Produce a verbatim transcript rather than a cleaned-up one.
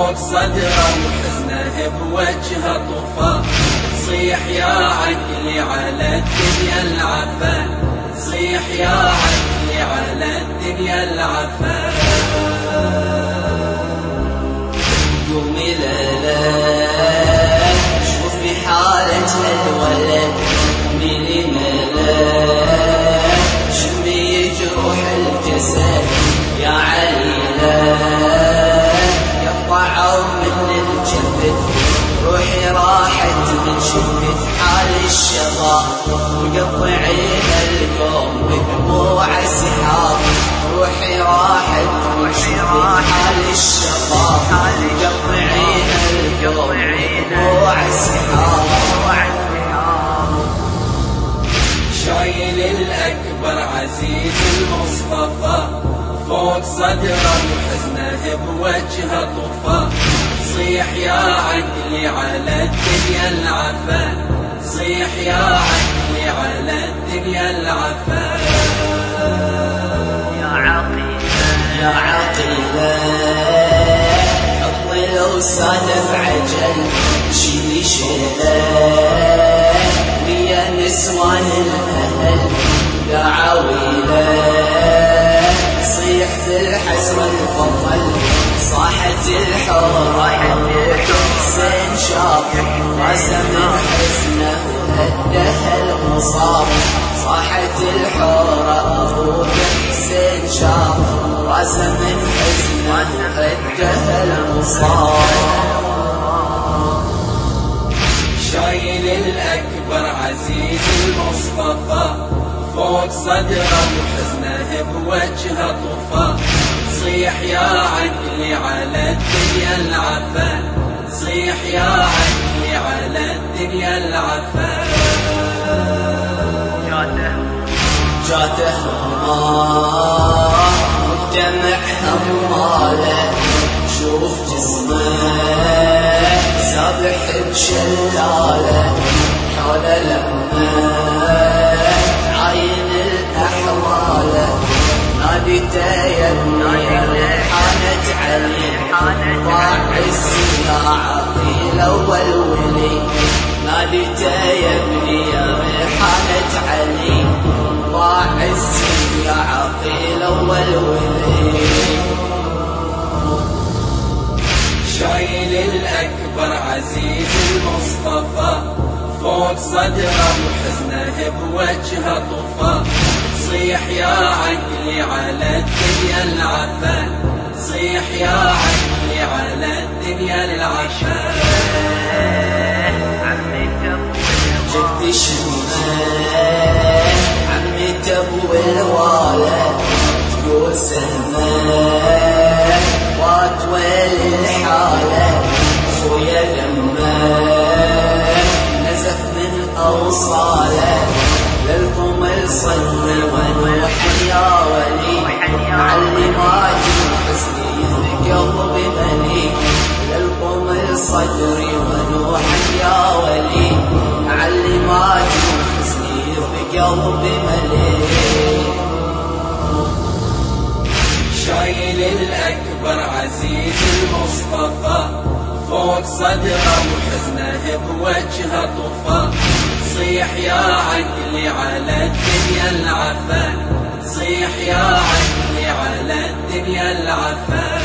فوق صدره وحزنه بوجهه طفى. صيح يا عقلي على الدنيا العفا، صيح يا عقلي على الدنيا العفا. قومي لالا شوفي حالة الولد ميلي ملاك، شمي جروح الجسد يا عليلا، يقطعوا من الجبد روحي راحت من شفت حال الشباب، مقطعين القوم بدموع سحاب، روحي راحت من شفت حال الشباب، مقطعين القوم بدموع سحاب. شايل الأكبر عزيز المصطفى، فوق صدره وحزنه بوجهه طفى. صيح يا عقلي على الدنيا العفا، صيح يا عقلي على الدنيا العفا. يا عقيلة يا عقيلة حطي لو صادف عجل شيلي شيله، ويا نسوان الأهل دعاويله، صيح في الحسرة الفضل صاحت الحورة، حسين شاف راسه من حزنه وهده المصاب، صاحت الحورة أبوك حسين شاف راسه من حزنه وهده المصاب. شايل الأكبر عزيز المصطفى، فوق صدره وحزنه بوجهه طفى. صيح يا عقلي على الدنيا العفا، صيح يا عقلي على الدنيا العفا. جاته جاته هماه والدمع هماله، شوف جسمه سابح بشلاله، حوله لمه عاين الأحواله، ناديته يا ابني ريحانة علي، ضاع السياعة في الأول ولي، ناديته يا ابني ريحانة علي، ضاع السياعة في الأول ولي. شايل الأكبر عزيز المصطفى، فوق صدره وحزنه بوجهه طفى. صيح يا عقلي على الدنيا العفا، صيح يا عقلي على الدنيا العفا. جد شمه عمي تبو الوالد، تقول سهمه واتويل الحالة، خويا لما نزف من أوصاله، للقمر صلى ونوح يا ولي، معلمات حسني بقلب ملي، للقمر صدري ونوح يا ولي، معلمات حسني بقلب ملي. شايل الأكبر عزيز المصطفى، فوق صدره وحزنه بوجهه طفى. صيح يا عقلي على الدنيا العفا، صيح يا عقلي على الدنيا العفا.